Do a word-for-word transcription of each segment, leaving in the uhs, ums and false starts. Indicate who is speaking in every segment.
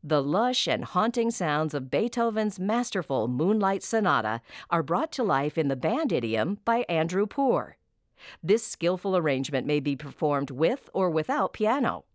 Speaker 1: The lush and haunting sounds of Beethoven's masterful Moonlight Sonata are brought to life in the band idiom by Andrew Poor. This skillful arrangement may be performed with or without piano.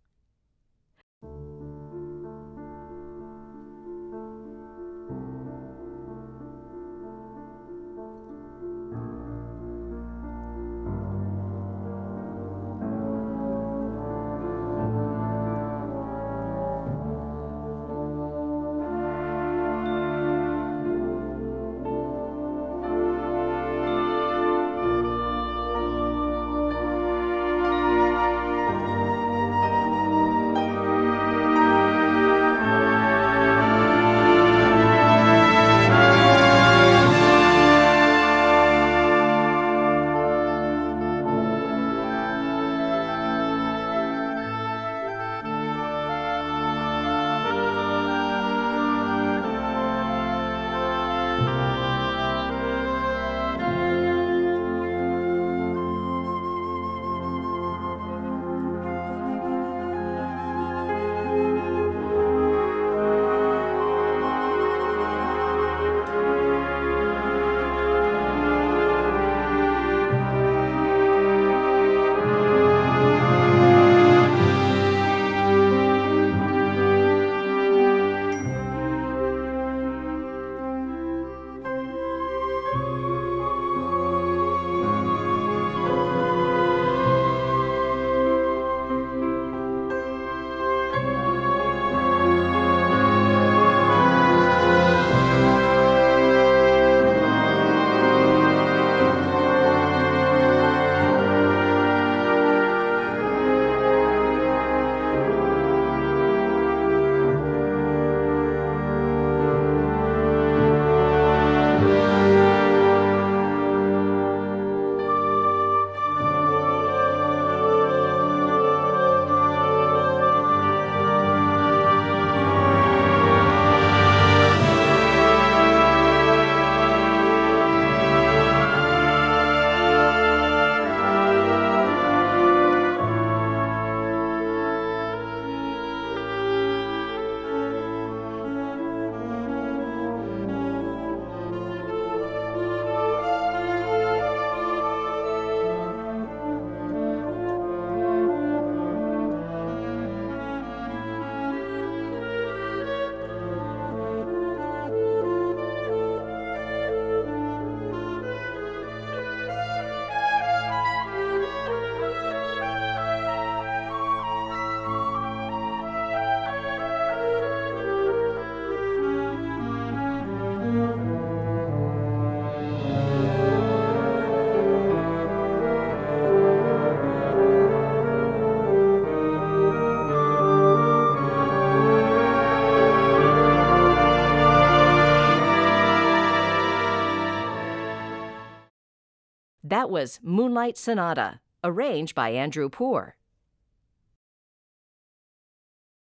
Speaker 1: That was Moonlight Sonata, arranged by Andrew Poor.